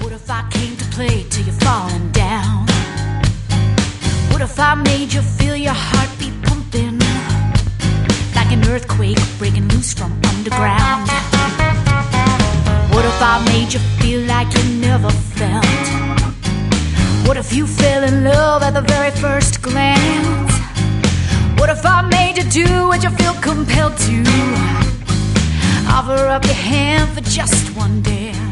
What if I came to play till you're falling down? What if I made you feel your heartbeat pumping like an earthquake breaking loose from underground? What if I made you feel like you never felt? What if you fell in love at the very first glance? What if I made you do what you feel compelled to? Offer up your hand for just one dance.